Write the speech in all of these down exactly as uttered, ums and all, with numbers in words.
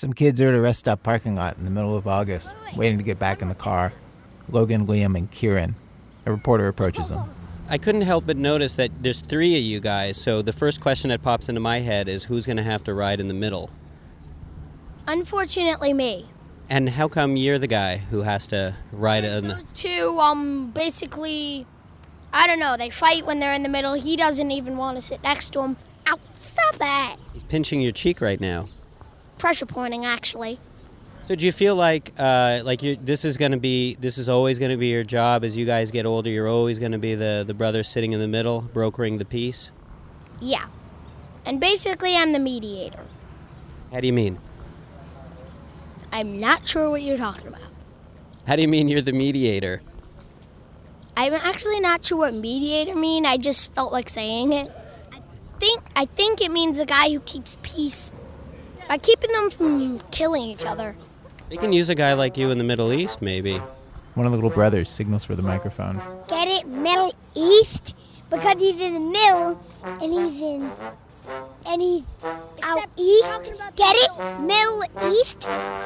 Some kids are at a rest stop parking lot in the middle of August, waiting to get back in the car. Logan, Liam, and Kieran. A reporter approaches them. I couldn't help but notice that there's three of you guys, so the first question that pops into my head is who's going to have to ride in the middle? Unfortunately, me. And how come you're the guy who has to ride in the... Those two, um, basically, I don't know, they fight when they're in the middle. He doesn't even want to sit next to him. Ow, stop that. He's pinching your cheek right now. Pressure pointing, actually. So do you feel like uh, like you this is going to be, this is always going to be your job as you guys get older? You're always going to be the, the brother sitting in the middle, brokering the peace? Yeah. And basically, I'm the mediator. How do you mean? I'm not sure what you're talking about. How do you mean you're the mediator? I'm actually not sure what mediator mean. I just felt like saying it. I think I think it means a guy who keeps peace by keeping them from killing each other. They can use a guy like you in the Middle East, maybe. One of the little brothers signals for the microphone. Get it? Middle East? Because he's in the middle, and he's in... And he's out Except east? Get it? Middle East?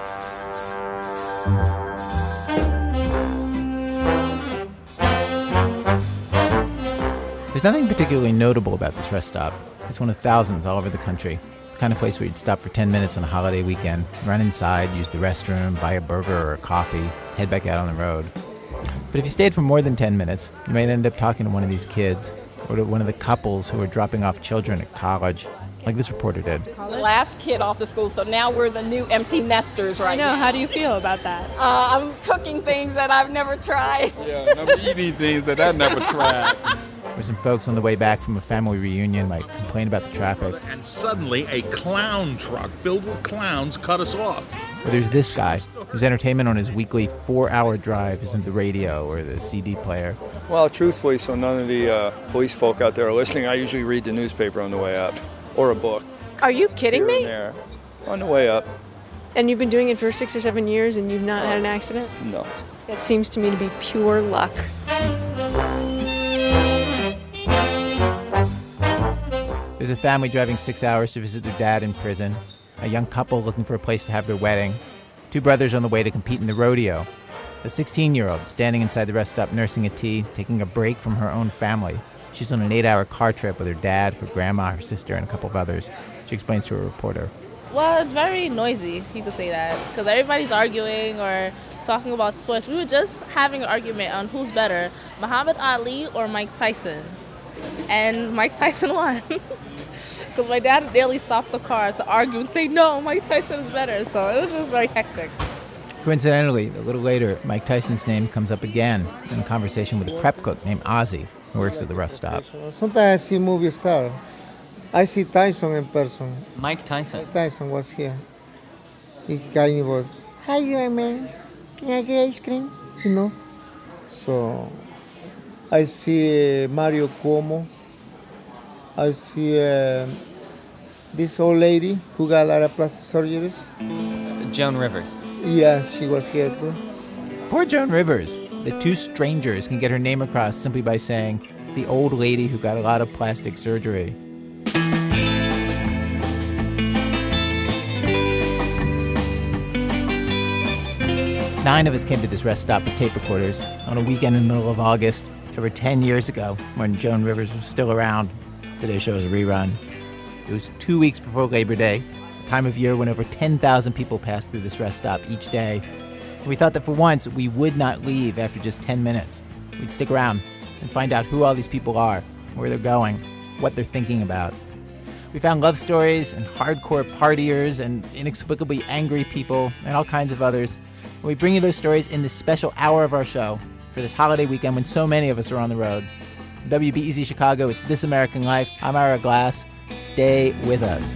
There's nothing particularly notable about this rest stop. It's one of thousands all over the country. The kind of place where you'd stop for ten minutes on a holiday weekend, run inside, use the restroom, buy a burger or a coffee, head back out on the road. But if you stayed for more than ten minutes, you might end up talking to one of these kids or to one of the couples who are dropping off children at college, like this reporter did. The last kid off the school, so now we're the new empty nesters right now. I know. How do you feel about that? Uh, I'm cooking things that I've never tried. Yeah, and I'm eating things that I've never tried. There's some folks on the way back from a family reunion might complain about the traffic. And suddenly a clown truck filled with clowns cut us off. Or there's this guy, whose entertainment on his weekly four-hour drive isn't the radio or the C D player. Well, truthfully, so none of the uh, police folk out there are listening, I usually read the newspaper on the way up, or a book. Are you kidding me? There, on the way up. And you've been doing it for six or seven years and you've not had an accident? No. That seems to me to be pure luck. There's a family driving six hours to visit their dad in prison, a young couple looking for a place to have their wedding, two brothers on the way to compete in the rodeo, a sixteen-year-old standing inside the rest stop nursing a tea, taking a break from her own family. She's on an eight-hour car trip with her dad, her grandma, her sister, and a couple of others. She explains to a reporter. Well, it's very noisy, you could say that, because everybody's arguing or talking about sports. We were just having an argument on who's better, Muhammad Ali or Mike Tyson. And Mike Tyson won. Because my dad nearly stopped the car to argue and say, no, Mike Tyson is better. So it was just very hectic. Coincidentally, a little later, Mike Tyson's name comes up again in a conversation with a prep cook named Ozzy, who works at the rest stop. Sometimes I see movie star. I see Tyson in person. Mike Tyson. Mike Tyson was here. He kind of was, how you doing, man? Can I get ice cream? You know? So I see uh, Mario Cuomo. I see uh, this old lady who got a lot of plastic surgeries. Joan Rivers. Yeah, she was here too. Poor Joan Rivers. The two strangers can get her name across simply by saying, the old lady who got a lot of plastic surgery. Nine of us came to this rest stop with tape recorders on a weekend in the middle of August, over ten years ago, when Joan Rivers was still around. Today's show is a rerun. It was two weeks before Labor Day, a time of year when over ten thousand people pass through this rest stop each day. And we thought that for once, we would not leave after just ten minutes. We'd stick around and find out who all these people are, where they're going, what they're thinking about. We found love stories and hardcore partiers and inexplicably angry people and all kinds of others. And we bring you those stories in this special hour of our show for this holiday weekend when so many of us are on the road. From W B E Z Chicago, it's This American Life. I'm Ira Glass. Stay with us.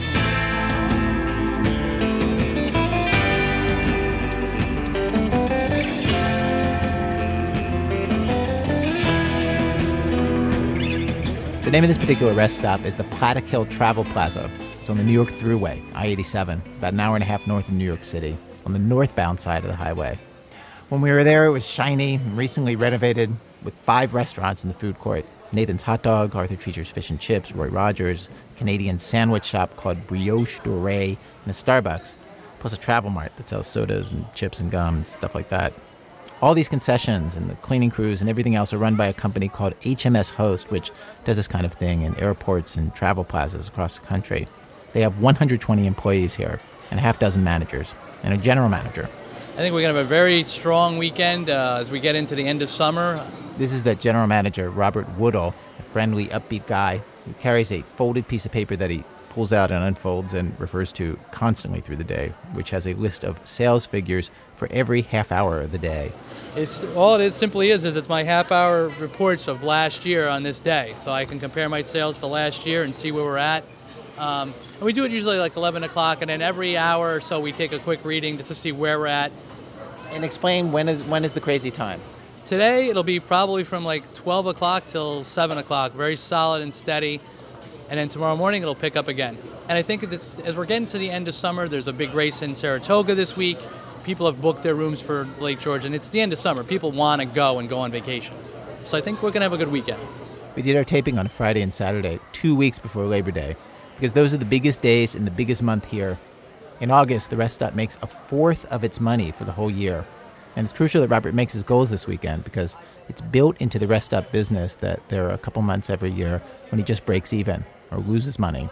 The name of this particular rest stop is the Plattekill Travel Plaza. It's on the New York Thruway, I eighty-seven, about an hour and a half north of New York City, on the northbound side of the highway. When we were there, it was shiny and recently renovated with five restaurants in the food court. Nathan's Hot Dog, Arthur Treacher's Fish and Chips, Roy Rogers, Canadian sandwich shop called Brioche Dorée, and a Starbucks. plus a travel mart that sells sodas and chips and gum and stuff like that. All these concessions and the cleaning crews and everything else are run by a company called H M S Host, which does this kind of thing in airports and travel plazas across the country. They have one hundred twenty employees here and a half dozen managers and a general manager. I think we're going to have a very strong weekend uh, as we get into the end of summer. This is the general manager, Robert Woodall, a friendly, upbeat guy who carries a folded piece of paper that he pulls out and unfolds and refers to constantly through the day, which has a list of sales figures for every half hour of the day. It's all it simply is is it's my half-hour reports of last year on this day, so I can compare my sales to last year and see where we're at. Um, and we do it usually like eleven o'clock, and then every hour or so we take a quick reading just to see where we're at. And explain when is when is the crazy time? Today it'll be probably from like twelve o'clock till seven o'clock, very solid and steady. And then tomorrow morning it'll pick up again. And I think it's, as we're getting to the end of summer, there's a big race in Saratoga this week. People have booked their rooms for Lake George, and it's the end of summer. People want to go and go on vacation. So I think we're going to have a good weekend. We did our taping on Friday and Saturday, two weeks before Labor Day, because those are the biggest days and the biggest month here. In August, the Rest Stop makes a fourth of its money for the whole year. And it's crucial that Robert makes his goals this weekend because it's built into the Rest Stop business that there are a couple months every year when he just breaks even or loses money.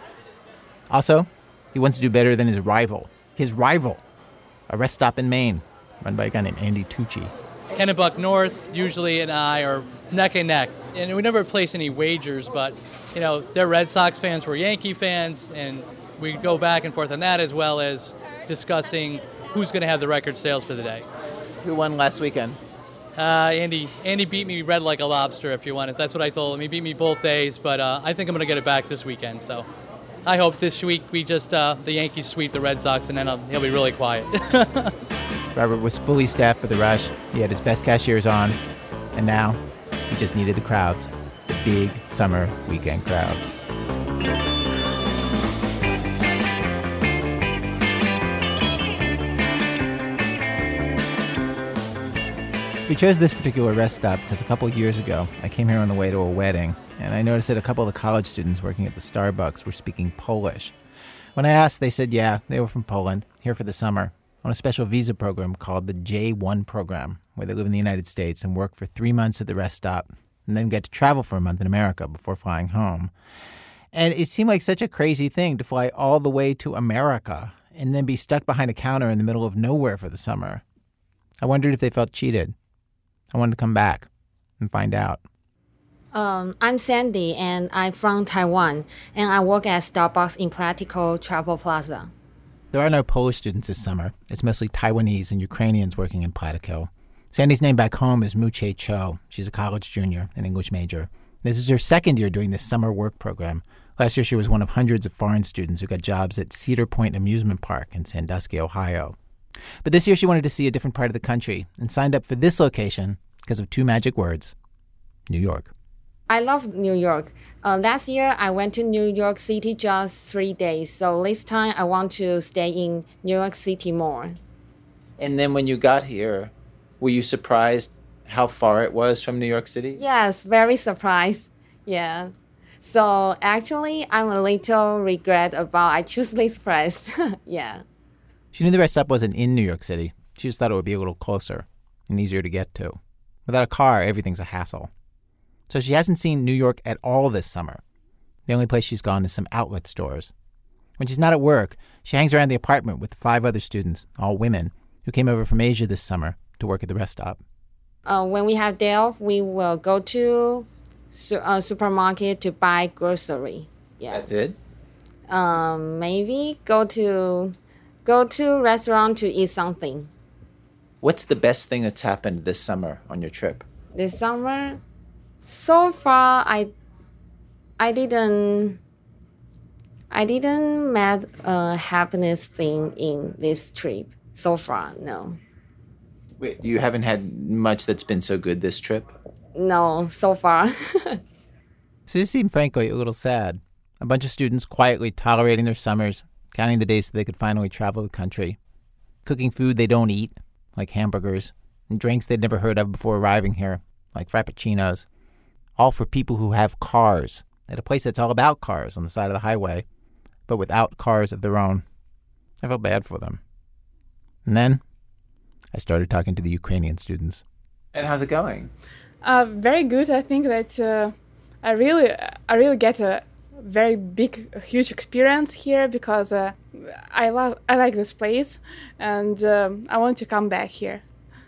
Also, he wants to do better than his rival. His rival, a Rest Stop in Maine, run by a guy named Andy Tucci. Kennebuck North, usually, and I are neck and neck. And we never place any wagers, but, you know, they're Red Sox fans, we're Yankee fans, and we go back and forth on that as well as discussing who's going to have the record sales for the day. Who won last weekend? Uh, Andy Andy beat me red like a lobster, if you want. That's what I told him. He beat me both days, but uh, I think I'm going to get it back this weekend. So I hope this week we just, uh, the Yankees sweep the Red Sox, and then I'll, he'll be really quiet. Robert was fully staffed for the rush. He had his best cashiers on, and now he just needed the crowds, the big summer weekend crowds. We chose this particular rest stop because a couple of years ago, I came here on the way to a wedding, and I noticed that a couple of the college students working at the Starbucks were speaking Polish. When I asked, they said, yeah, they were from Poland, here for the summer, on a special visa program called the J one program, where they live in the United States and work for three months at the rest stop, and then get to travel for a month in America before flying home. And it seemed like such a crazy thing to fly all the way to America and then be stuck behind a counter in the middle of nowhere for the summer. I wondered if they felt cheated. I wanted to come back and find out. Um, I'm Sandy, and I'm from Taiwan, and I work at Starbucks in Platico Travel Plaza. There are no Polish students this summer. It's mostly Taiwanese and Ukrainians working in Platico. Sandy's name back home is Muche Cho. She's a college junior, an English major. This is her second year doing this summer work program. Last year, she was one of hundreds of foreign students who got jobs at Cedar Point Amusement Park in Sandusky, Ohio. But this year she wanted to see a different part of the country and signed up for this location because of two magic words, New York. I love New York. Uh, last year I went to New York City just three days. So this time I want to stay in New York City more. And then when you got here, were you surprised how far it was from New York City? Yes, very surprised. Yeah. So actually I'm a little regret about I choose this place. Yeah. She knew the rest stop wasn't in New York City. She just thought it would be a little closer and easier to get to. Without a car, everything's a hassle. So she hasn't seen New York at all this summer. The only place she's gone is some outlet stores. When she's not at work, she hangs around the apartment with five other students, all women, who came over from Asia this summer to work at the rest stop. Uh, when we have day off, we will go to su- uh, supermarket to buy grocery. Yeah. That's it? Um, maybe go to... Go to restaurant to eat something. What's the best thing that's happened this summer on your trip? This summer, so far I, I didn't, I didn't met a happiness thing in this trip so far. No. Wait, you haven't had much that's been so good this trip? No, so far. So you seem frankly a little sad. A bunch of students quietly tolerating their summers, counting the days so they could finally travel the country, cooking food they don't eat, like hamburgers, and drinks they'd never heard of before arriving here, like frappuccinos, all for people who have cars, at a place that's all about cars on the side of the highway, but without cars of their own. I felt bad for them. And then I started talking to the Ukrainian students. And how's it going? Uh, very good. I think that uh, I really, I really get a very big, huge experience here because uh, I love, I like this place, and um, I want to come back here.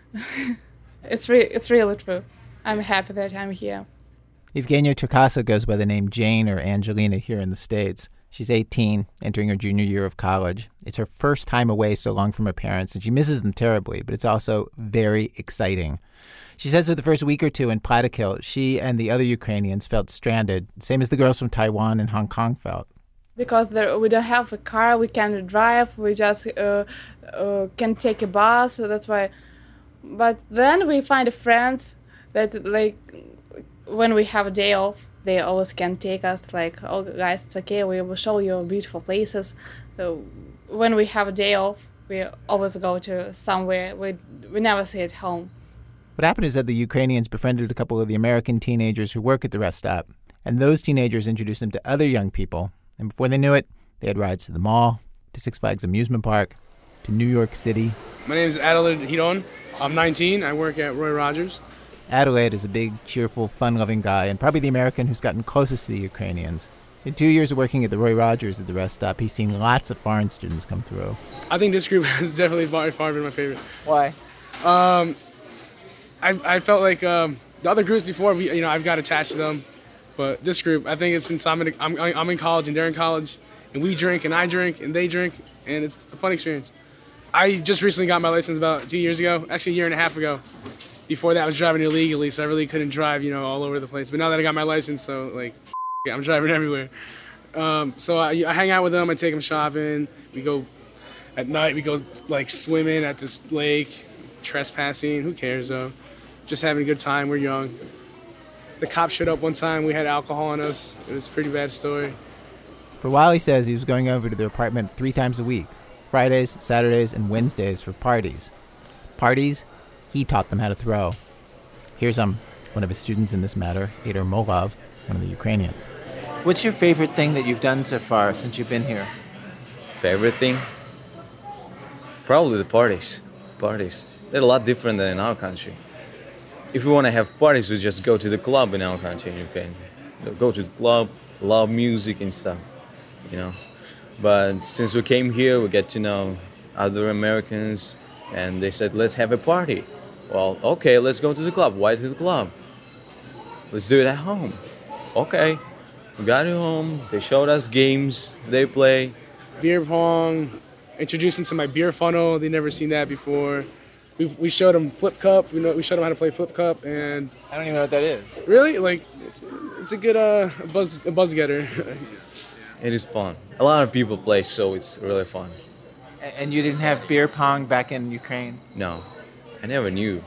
it's re- it's really true. I'm happy that I'm here. Evgenia Turkasa goes by the name Jane or Angelina here in the States. She's eighteen, entering her junior year of college. It's her first time away so long from her parents, and she misses them terribly, but it's also very exciting. She says for the first week or two in Plattekill, she and the other Ukrainians felt stranded, same as the girls from Taiwan and Hong Kong felt. Because there, we don't have a car, we can't drive, we just uh, uh, can take a bus, so that's why. But then we find friends that, like, when we have a day off, they always can take us, like, oh, guys, it's okay, we will show you beautiful places. So when we have a day off, we always go to somewhere. We, we never stay at home. What happened is that the Ukrainians befriended a couple of the American teenagers who work at the rest stop, and those teenagers introduced them to other young people. And before they knew it, they had rides to the mall, to Six Flags Amusement Park, to New York City. My name is Adelaide Hiron. I'm nineteen. I work at Roy Rogers. Adelaide is a big, cheerful, fun-loving guy, and probably the American who's gotten closest to the Ukrainians. In two years of working at the Roy Rogers at the rest stop, he's seen lots of foreign students come through. I think this group has definitely by far been my favorite. Why? Um, I I felt like um, the other groups before, we, you know, I've got attached to them, but this group, I think it's since I'm in, I'm I'm in college and they're in college, and we drink and I drink and they drink, and it's a fun experience. I just recently got my license about two years ago, actually a year and a half ago. Before that, I was driving illegally, so I really couldn't drive, you know, all over the place. But now that I got my license, so like, I'm driving everywhere. Um, so I, I hang out with them. I take them shopping. We go at night. We go like swimming at this lake, trespassing. Who cares though? Just having a good time. We're young. The cops showed up one time. We had alcohol on us. It was a pretty bad story. For a while, he says he was going over to their apartment three times a week, Fridays, Saturdays, and Wednesdays for parties. Parties he taught them how to throw. Here's um one of his students in this matter, Adar Molov, one of the Ukrainians. What's your favorite thing that you've done so far since you've been here? Favorite thing? Probably the parties. Parties. They're a lot different than in our country. If we want to have parties, we just go to the club in our country in Ukraine. Go to the club, love music and stuff, you know. But since we came here, we get to know other Americans, and they said, let's have a party. Well, okay, let's go to the club. Why to the club? Let's do it at home. Okay. We got it home. They showed us games they play. Beer pong, introduced them to my beer funnel. They'd never seen that before. We, we showed them flip cup. We know we showed them how to play flip cup, and I don't even know what that is. Really? Like it's it's a good uh a buzz a buzz getter. It is fun. A lot of people play, so it's really fun. And you didn't have beer pong back in Ukraine? No, I never knew.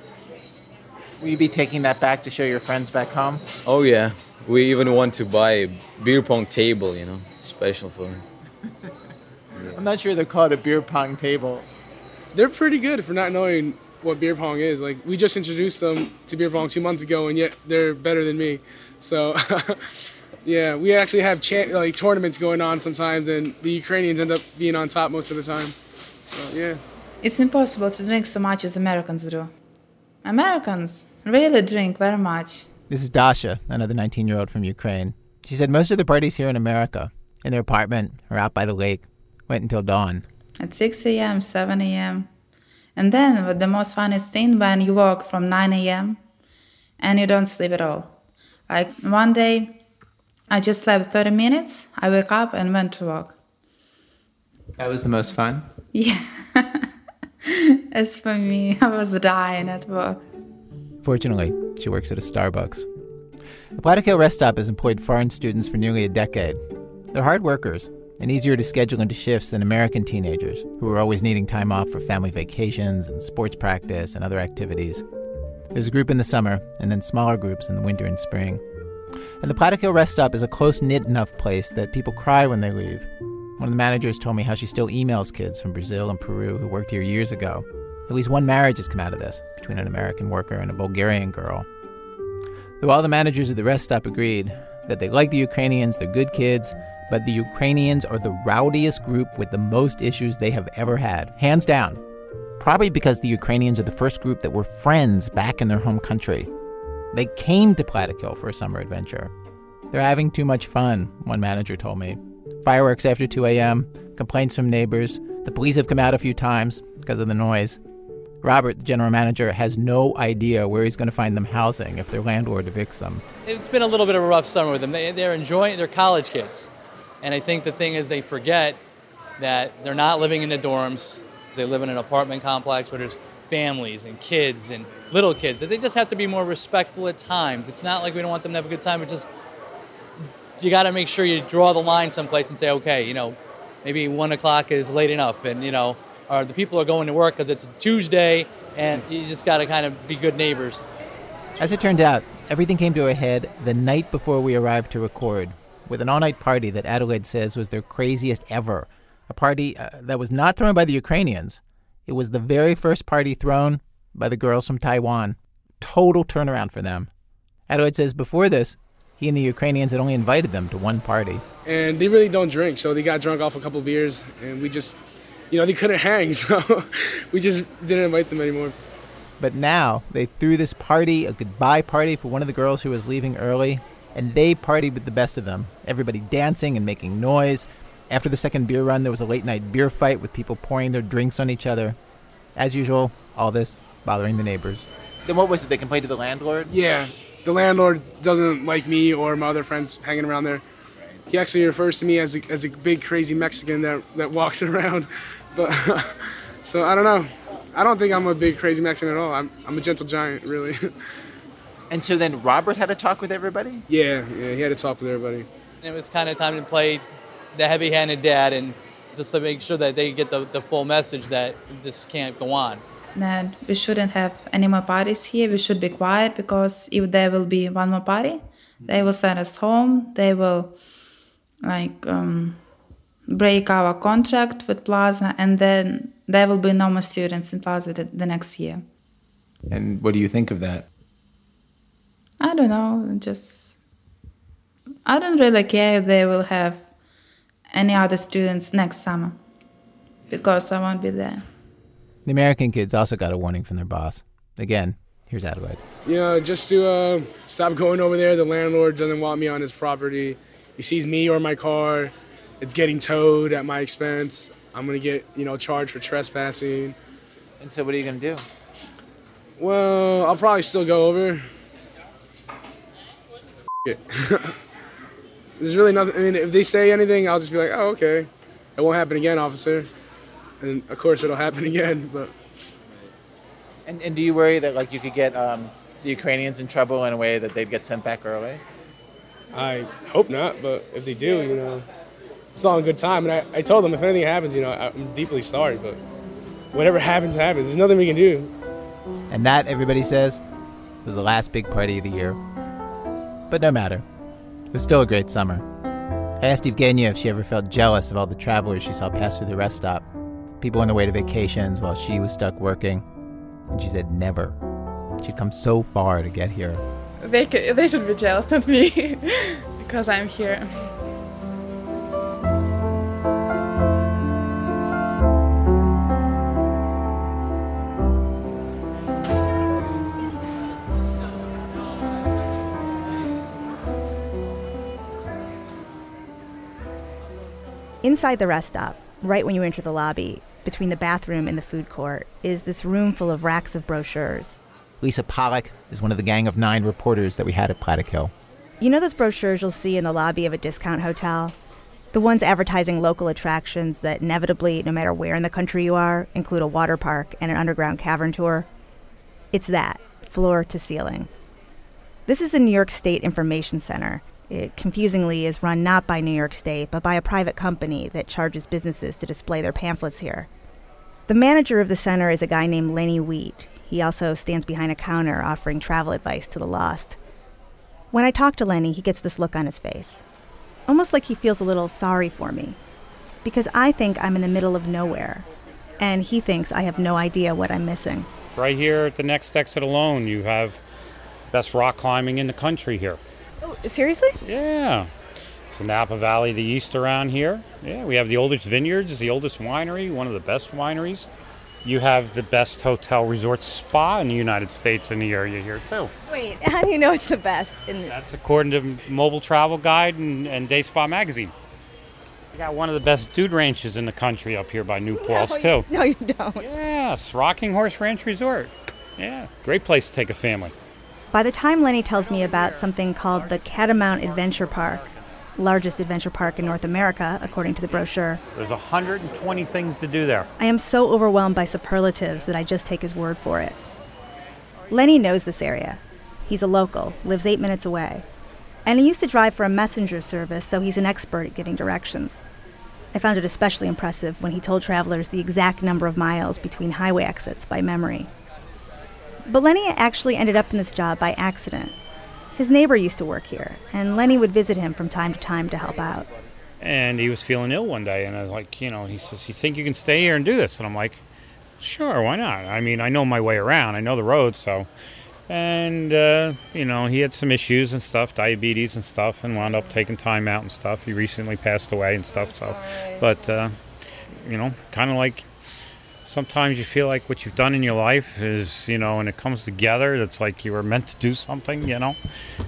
Will you be taking that back to show your friends back home? Oh yeah, we even want to buy a beer pong table, you know, special for me. I'm not sure they're called a beer pong table. They're pretty good for not knowing what beer pong is. Like, we just introduced them to beer pong two months ago, and yet they're better than me. So, yeah, we actually have cha- like tournaments going on sometimes, and the Ukrainians end up being on top most of the time. So, yeah. It's impossible to drink so much as Americans do. Americans really drink very much. This is Dasha, another nineteen-year-old from Ukraine. She said most of the parties here in America, in their apartment or out by the lake, went until dawn. At six a.m., seven a.m. And then the most funniest thing when you work from nine a.m. and you don't sleep at all. Like one day, I just slept thirty minutes, I wake up and went to work. That was the most fun? Yeah. As for me, I was dying at work. Fortunately, she works at a Starbucks. The Plattekill rest stop has employed foreign students for nearly a decade. They're hard workers and easier to schedule into shifts than American teenagers who are always needing time off for family vacations and sports practice and other activities. There's a group in the summer and then smaller groups in the winter and spring. And the Plattekill rest stop is a close-knit enough place that people cry when they leave. One of the managers told me how she still emails kids from Brazil and Peru who worked here years ago. At least one marriage has come out of this, between an American worker and a Bulgarian girl. Though all the managers at the rest stop agreed that they like the Ukrainians, they're good kids, but the Ukrainians are the rowdiest group with the most issues they have ever had. Hands down. Probably because the Ukrainians are the first group that were friends back in their home country. They came to Plattekill for a summer adventure. They're having too much fun, one manager told me. Fireworks after two a.m., complaints from neighbors. The police have come out a few times because of the noise. Robert, the general manager, has no idea where he's going to find them housing if their landlord evicts them. It's been a little bit of a rough summer with them. They, they're enjoying, they're college kids. And I think the thing is they forget that they're not living in the dorms. They live in an apartment complex where there's families and kids and little kids. That they just have to be more respectful at times. It's not like we don't want them to have a good time, but just you got to make sure you draw the line someplace and say, okay, you know, maybe one o'clock is late enough, and you know, or the people are going to work because it's a Tuesday, and you just got to kind of be good neighbors. As it turned out, everything came to a head the night before we arrived to record, with an all-night party that Adelaide says was their craziest ever. A party uh, that was not thrown by the Ukrainians. It was the very first party thrown by the girls from Taiwan. Total turnaround for them. Adelaide says before this, he and the Ukrainians had only invited them to one party. And they really don't drink, so they got drunk off a couple of beers, and we just, you know, they couldn't hang, so we just didn't invite them anymore. But now they threw this party, a goodbye party for one of the girls who was leaving early, and they partied with the best of them. Everybody dancing and making noise. After the second beer run, there was a late-night beer fight with people pouring their drinks on each other. As usual, all this bothering the neighbors. Then what was it? They complained to the landlord? Yeah. The landlord doesn't like me or my other friends hanging around there. He actually refers to me as a, as a big, crazy Mexican that, that walks around. But so I don't know. I don't think I'm a big, crazy Mexican at all. I'm, I'm a gentle giant, really. And so then Robert had to talk with everybody? Yeah, yeah, he had to talk with everybody. It was kind of time to play the heavy-handed dad and just to make sure that they get the, the full message that this can't go on. That we shouldn't have any more parties here. We should be quiet, because if there will be one more party, they will send us home. They will like um, break our contract with Plaza, and then there will be no more students in Plaza the, the next year. And what do you think of that? I don't know. Just I don't really care if they will have any other students next summer, because I won't be there. The American kids also got a warning from their boss. Again, here's Adelaide. You know, just to uh, stop going over there. The landlord doesn't want me on his property. He sees me or my car. It's getting towed at my expense. I'm going to get, you know, charged for trespassing. And so what are you going to do? Well, I'll probably still go over. It. There's really nothing. I mean, if they say anything, I'll just be like, oh, okay. It won't happen again, officer. And of course it'll happen again, but. And, and do you worry that like you could get um, the Ukrainians in trouble in a way that they'd get sent back early? I hope not, but if they do, you know, it's all in good time. And I, I told them if anything happens, you know, I'm deeply sorry, but whatever happens, happens. There's nothing we can do. And that, everybody says, was the last big party of the year. But no matter. It was still a great summer. I asked Evgenia if she ever felt jealous of all the travelers she saw pass through the rest stop. People on their way to vacations while she was stuck working. And she said never. She'd come so far to get here. They, they should be jealous, not me, because I'm here. Inside the rest stop, right when you enter the lobby, between the bathroom and the food court, is this room full of racks of brochures. Lisa Pollack is one of the gang of nine reporters that we had at Plattekill. You know those brochures you'll see in the lobby of a discount hotel? The ones advertising local attractions that inevitably, no matter where in the country you are, include a water park and an underground cavern tour? It's that, floor to ceiling. This is the New York State Information Center. It confusingly is run not by New York State, but by a private company that charges businesses to display their pamphlets here. The manager of the center is a guy named Lenny Wheat. He also stands behind a counter offering travel advice to the lost. When I talk to Lenny, he gets this look on his face. Almost like he feels a little sorry for me. Because I think I'm in the middle of nowhere. And he thinks I have no idea what I'm missing. Right here at the next exit alone, you have best rock climbing in the country here. Oh, seriously? Yeah. It's the Napa Valley, the east around here. Yeah, we have the oldest vineyards, the oldest winery, one of the best wineries. You have the best hotel resort spa in the United States in the area here, too. Wait, how do you know it's the best? In the- That's according to Mobile Travel Guide and, and Day Spa Magazine. You got one of the best dude ranches in the country up here by New Paltz, no, too. No, you don't. Yes, Rocking Horse Ranch Resort. Yeah, great place to take a family. By the time Lenny tells me about something called the Catamount Adventure Park, largest adventure park in North America, according to the brochure, There's one hundred twenty things to do there. I am so overwhelmed by superlatives that I just take his word for it. Lenny knows this area. He's a local, lives eight minutes away. And he used to drive for a messenger service, so he's an expert at giving directions. I found it especially impressive when he told travelers the exact number of miles between highway exits by memory. But Lenny actually ended up in this job by accident. His neighbor used to work here, and Lenny would visit him from time to time to help out. And he was feeling ill one day, and I was like, you know, he says, you think you can stay here and do this? And I'm like, sure, why not? I mean, I know my way around. I know the road, so. And, uh, you know, he had some issues and stuff, diabetes and stuff, and wound up taking time out and stuff. He recently passed away and stuff, so. But, uh, you know, kind of like sometimes you feel like what you've done in your life is, you know, and it comes together, it's like you were meant to do something, you know.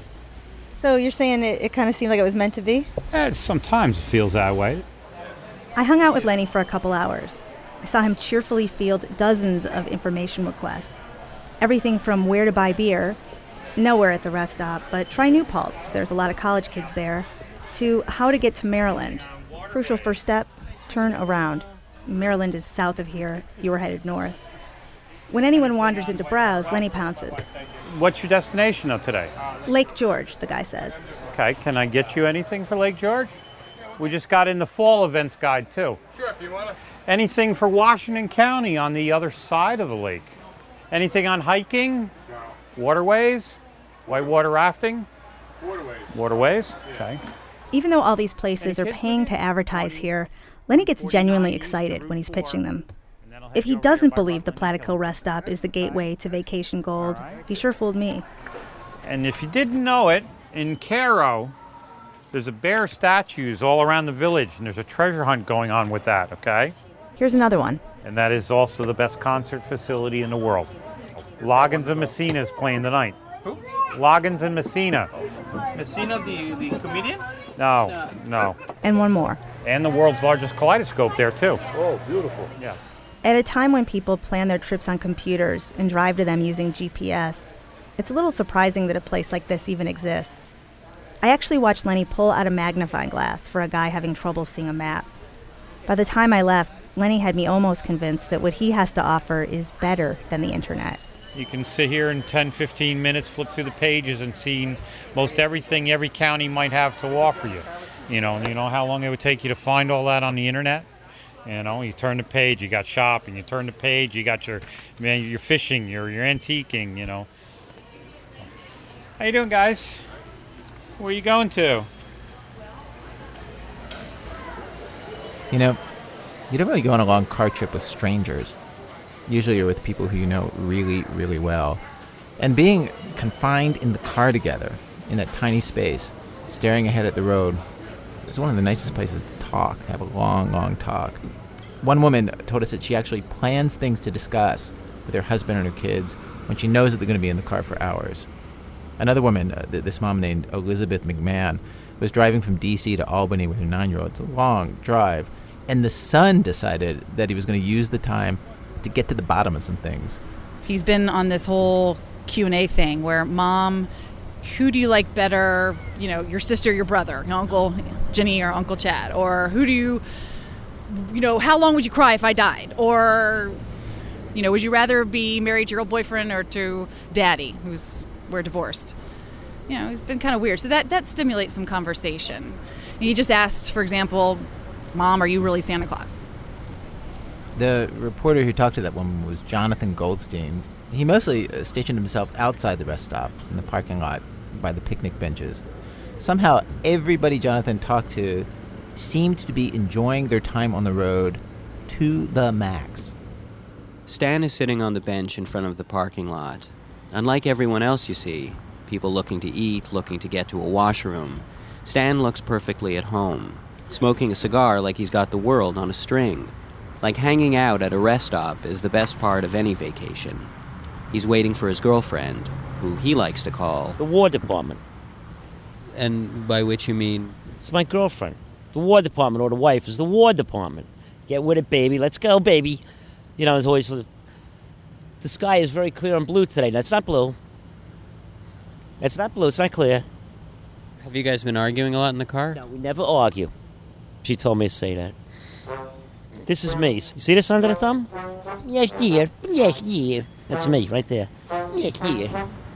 So you're saying it, it kind of seemed like it was meant to be? Eh, sometimes it feels that way. I hung out with Lenny for a couple hours. I saw him cheerfully field dozens of information requests. Everything from where to buy beer, nowhere at the rest stop, but try New Paltz, there's a lot of college kids there, to how to get to Maryland. Crucial first step, turn around. Maryland is south of here, you are headed north. When anyone wanders into Browse, Lenny pounces. What's your destination of today? Lake George, the guy says. Okay, can I get you anything for Lake George? We just got in the fall events guide, too. Sure, if you want to. Anything for Washington County on the other side of the lake? Anything on hiking? No. Waterways? Whitewater rafting? Waterways. Waterways? Okay. Even though all these places are paying to advertise here, Lenny gets genuinely excited when he's pitching them. If he doesn't believe the Platico rest stop is the gateway to vacation gold, he sure fooled me. And if you didn't know it, in Cairo, there's a bear statues all around the village, and there's a treasure hunt going on with that, okay? Here's another one. And that is also the best concert facility in the world. Loggins and Messina is playing tonight. Who? Loggins and Messina. Messina, the, the comedian? No, no. And one more. And the world's largest kaleidoscope there, too. Oh, beautiful. Yes. At a time when people plan their trips on computers and drive to them using G P S, it's a little surprising that a place like this even exists. I actually watched Lenny pull out a magnifying glass for a guy having trouble seeing a map. By the time I left, Lenny had me almost convinced that what he has to offer is better than the internet. You can sit here in ten, fifteen minutes, flip through the pages, and see most everything every county might have to offer you. You know, you know how long it would take you to find all that on the internet? You know, you turn the page, you got shopping. You turn the page, you got your, man, your fishing, your your antiquing. You know. How you doing, guys? Where are you going to? You know, you don't really go on a long car trip with strangers. Usually you're with people who you know really, really well. And being confined in the car together, in that tiny space, staring ahead at the road, is one of the nicest places to talk, have a long, long talk. One woman told us that she actually plans things to discuss with her husband and her kids when she knows that they're going to be in the car for hours. Another woman, uh, this mom named Elizabeth McMahon, was driving from D C to Albany with her nine-year-old. It's a long drive. And the son decided that he was going to use the time to get to the bottom of some things. He's been on this whole Q and A thing where, Mom, who do you like better, you know, your sister, your brother, your Uncle Jenny or Uncle Chad? Or who do you, you know, how long would you cry if I died? Or, you know, would you rather be married to your old boyfriend or to Daddy, who's, we're divorced? You know, it's been kind of weird. So that, that stimulates some conversation. He just asked, for example, Mom, are you really Santa Claus? The reporter who talked to that woman was Jonathan Goldstein. He mostly stationed himself outside the rest stop, in the parking lot, by the picnic benches. Somehow, everybody Jonathan talked to seemed to be enjoying their time on the road to the max. Stan is sitting on the bench in front of the parking lot. Unlike everyone else you see, people looking to eat, looking to get to a washroom, Stan looks perfectly at home, smoking a cigar like he's got the world on a string. Like hanging out at a rest stop is the best part of any vacation. He's waiting for his girlfriend, who he likes to call the War Department. And by which you mean? It's my girlfriend. The War Department, or the wife, is the War Department. Get with it, baby. Let's go, baby. You know, it's always... The sky is very clear and blue today. That's not blue. It's not blue. It's not clear. Have you guys been arguing a lot in the car? No, we never argue. She told me to say that. This is me. You see this under the thumb? Yes, dear. Yes, dear. That's me, right there. Yes, dear.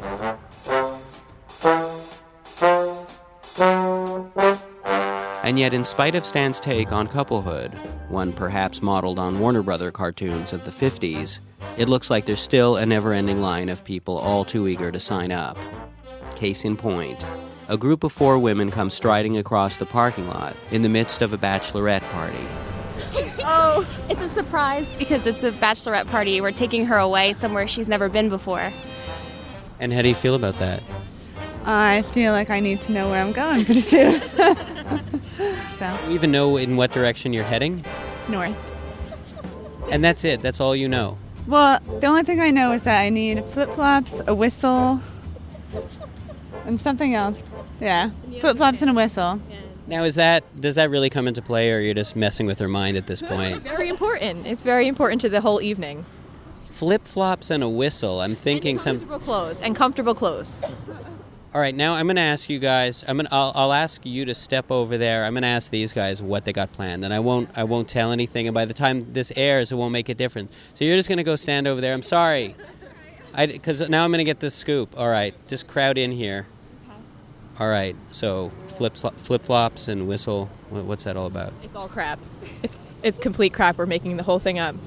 And yet, in spite of Stan's take on couplehood, one perhaps modeled on Warner Brother cartoons of the fifties, it looks like there's still a never-ending line of people all too eager to sign up. Case in point, a group of four women come striding across the parking lot in the midst of a bachelorette party. Oh, it's a surprise because it's a bachelorette party. We're taking her away somewhere she's never been before. And how do you feel about that? I feel like I need to know where I'm going pretty soon. So. Do you even know in what direction you're heading? North. And that's it? That's all you know? Well, the only thing I know is that I need flip-flops, a whistle, and something else. Yeah, flip-flops and a whistle. Now, is that does that really come into play, or you're just messing with her mind at this point? Very important. It's very important to the whole evening. Flip-flops and a whistle. I'm thinking and some... comfortable clothes. And comfortable clothes. All right, now I'm going to ask you guys. I'm going. I'll, I'll ask you to step over there. I'm going to ask these guys what they got planned, and I won't. I won't tell anything. And by the time this airs, it won't make a difference. So you're just going to go stand over there. I'm sorry, because now I'm going to get this scoop. All right, just crowd in here. All right. So flip flip flops and whistle. What's that all about? It's all crap. It's it's complete crap. We're making the whole thing up.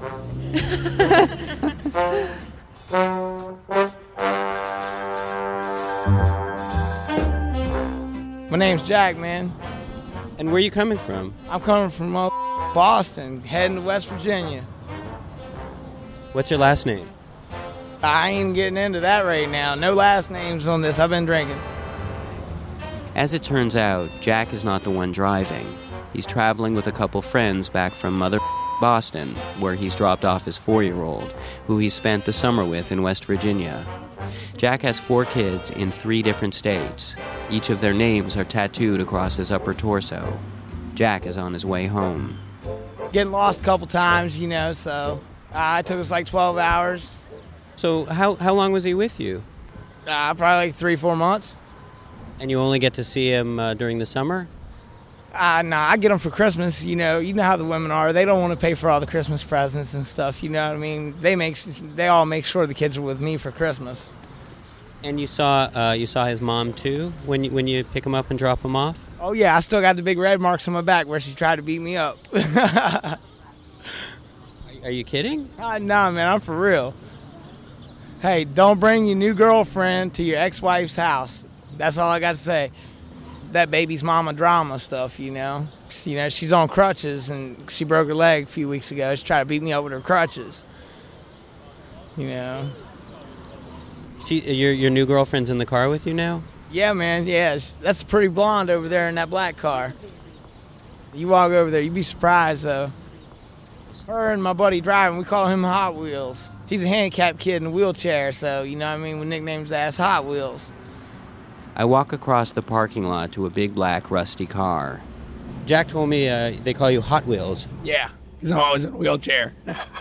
My name's Jack, man. And where are you coming from? I'm coming from uh, Boston, heading to West Virginia. What's your last name? I ain't getting into that right now. No last names on this. I've been drinking. As it turns out, Jack is not the one driving. He's traveling with a couple friends back from Mother Boston, where he's dropped off his four-year-old, who he spent the summer with in West Virginia. Jack has four kids in three different states. Each of their names are tattooed across his upper torso. Jack is on his way home. Getting lost a couple times, you know, so uh, it took us like twelve hours. So how how long was he with you? Uh, probably like three, four months. And you only get to see him uh, during the summer? Uh, nah, I get them for Christmas, you know. You know how the women are. They don't want to pay for all the Christmas presents and stuff, you know what I mean? They make, they all make sure the kids are with me for Christmas. And you saw uh, you saw his mom, too, when you, when you pick him up and drop him off? Oh, yeah, I still got the big red marks on my back where she tried to beat me up. are, are you kidding? Uh, nah, man, I'm for real. Hey, don't bring your new girlfriend to your ex-wife's house. That's all I got to say. That baby's mama drama stuff, you know. You know, she's on crutches, and she broke her leg a few weeks ago. She tried to beat me up with her crutches. You know. She, your your new girlfriend's in the car with you now? Yeah, man, yeah. That's a pretty blonde over there in that black car. You walk over there, you'd be surprised, though. Her and my buddy driving, we call him Hot Wheels. He's a handicapped kid in a wheelchair, so, you know what I mean? We nicknamed his ass Hot Wheels. I walk across the parking lot to a big black rusty car. Jack told me uh, they call you Hot Wheels. Yeah, because I'm always in a wheelchair.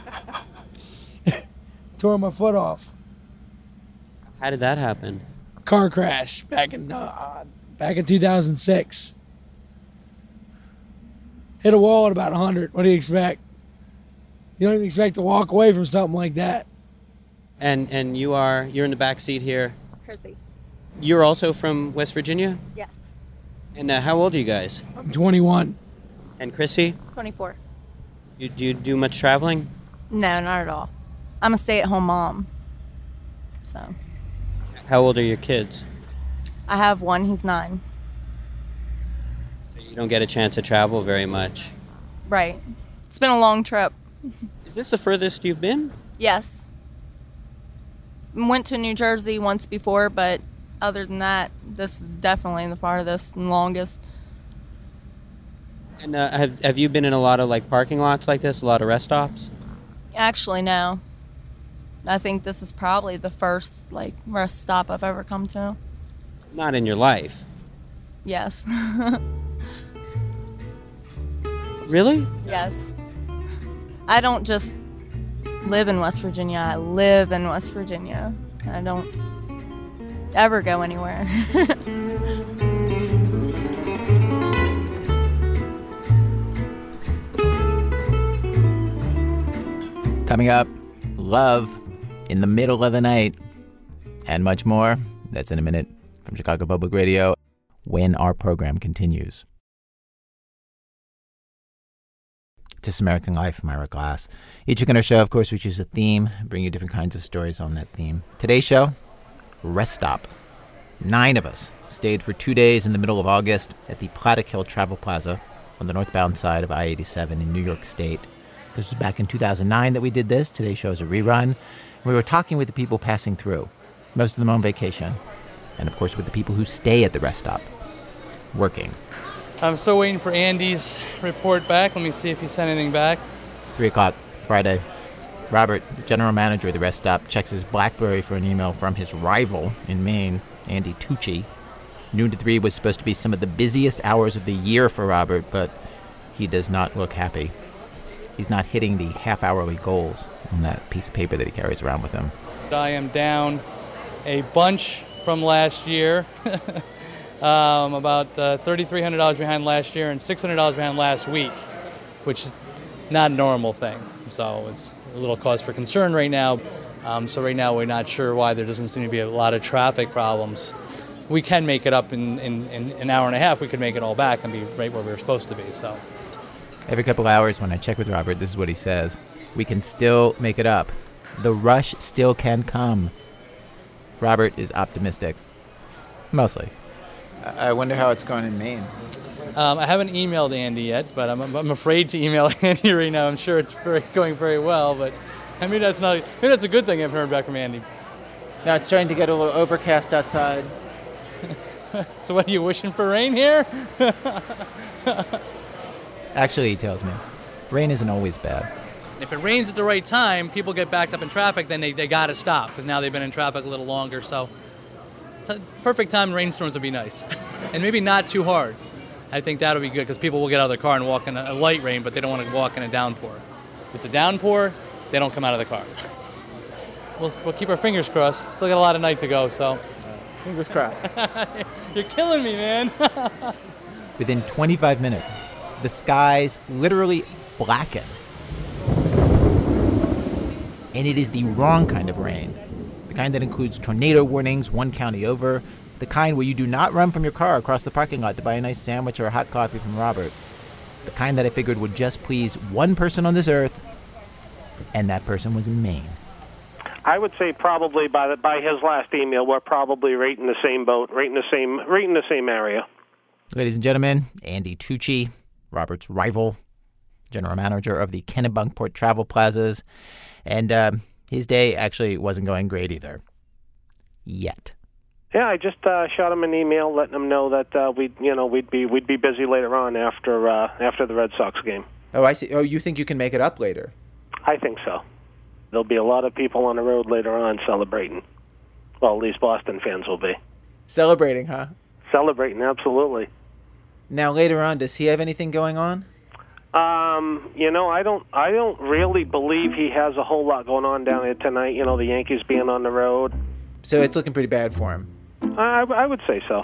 Tore my foot off. How did that happen? Car crash back in uh, back in two thousand six. Hit a wall at about one hundred. What do you expect? You don't even expect to walk away from something like that. And and you are you're in the back seat here. Chrissy. You're also from West Virginia? Yes. And uh, how old are you guys? I'm twenty-one. And Chrissy? twenty-four. You, do you do much traveling? No, not at all. I'm a stay-at-home mom. So. How old are your kids? I have one. He's nine. So you don't get a chance to travel very much. Right. It's been a long trip. Is this the furthest you've been? Yes. Went to New Jersey once before, but other than that, this is definitely the farthest and longest. And uh, have have you been in a lot of like parking lots like this? A lot of rest stops? Actually, no. I think this is probably the first like rest stop I've ever come to. Not in your life. Yes. Really? Yes. I don't just live in West Virginia. I live in West Virginia. I don't ever go anywhere. Coming up, love in the middle of the night and much more. That's in a minute from Chicago Public Radio when our program continues. This American Life, I'm Ira Glass. Each week on our show, of course, we choose a theme, bring you different kinds of stories on that theme. Today's show, Rest Stop. Nine of us stayed for two days in the middle of August at the Platic Hill Travel Plaza on the northbound side of I eighty-seven in New York State. This was back in two thousand nine that we did this. Today's show is a rerun. We were talking with the people passing through, most of them on vacation, and of course with the people who stay at the rest stop, working. I'm still waiting for Andy's report back. Let me see if he sent anything back. Three o'clock, Friday. Robert, the general manager of the rest stop, checks his BlackBerry for an email from his rival in Maine, Andy Tucci. Noon to three was supposed to be some of the busiest hours of the year for Robert, but he does not look happy. He's not hitting the half-hourly goals on that piece of paper that he carries around with him. I am down a bunch from last year. um, about uh, three thousand three hundred dollars behind last year and six hundred dollars behind last week, which is not a normal thing. So it's a little cause for concern right now. Um, so right now we're not sure why there doesn't seem to be a lot of traffic problems. We can make it up in, in, in an hour and a half. We could make it all back and be right where we were supposed to be. So. Every couple hours when I check with Robert, this is what he says. We can still make it up. The rush still can come. Robert is optimistic. Mostly. I wonder how it's going in Maine. Um, I haven't emailed Andy yet, but I'm, I'm afraid to email Andy right now. I'm sure it's very, going very well, but maybe that's not. Maybe that's a good thing I haven't heard back from Andy. Now it's starting to get a little overcast outside. So what are you wishing for rain here? Actually, he tells me, rain isn't always bad. If it rains at the right time, people get backed up in traffic, then they, they got to stop because now they've been in traffic a little longer. So t- perfect time rainstorms would be nice. And maybe not too hard. I think that would be good because people will get out of their car and walk in a, a light rain, but they don't want to walk in a downpour. If it's a downpour, they don't come out of the car. We'll, we'll keep our fingers crossed. Still got a lot of night to go, so. Fingers crossed. You're killing me, man. Within twenty-five minutes, the skies literally blacken. And it is the wrong kind of rain. The kind that includes tornado warnings one county over. The kind where you do not run from your car across the parking lot to buy a nice sandwich or a hot coffee from Robert. The kind that I figured would just please one person on this earth, and that person was in Maine. I would say probably by the, by his last email, we're probably right in the same boat, right in the same right in the same area. Ladies and gentlemen, Andy Tucci, Robert's rival, general manager of the Kennebunkport Travel Plazas, and uh, his day actually wasn't going great either. Yet. Yeah, I just uh, shot him an email letting him know that uh, we'd you know we'd be we'd be busy later on after uh, after the Red Sox game. Oh, I see. Oh, you think you can make it up later? I think so. There'll be a lot of people on the road later on celebrating. Well, at least Boston fans will be. Celebrating, huh? Celebrating, absolutely. Now, later on, does he have anything going on? Um, you know, I don't I don't really believe he has a whole lot going on down here tonight, you know, the Yankees being on the road. So it's looking pretty bad for him. I, I would say so.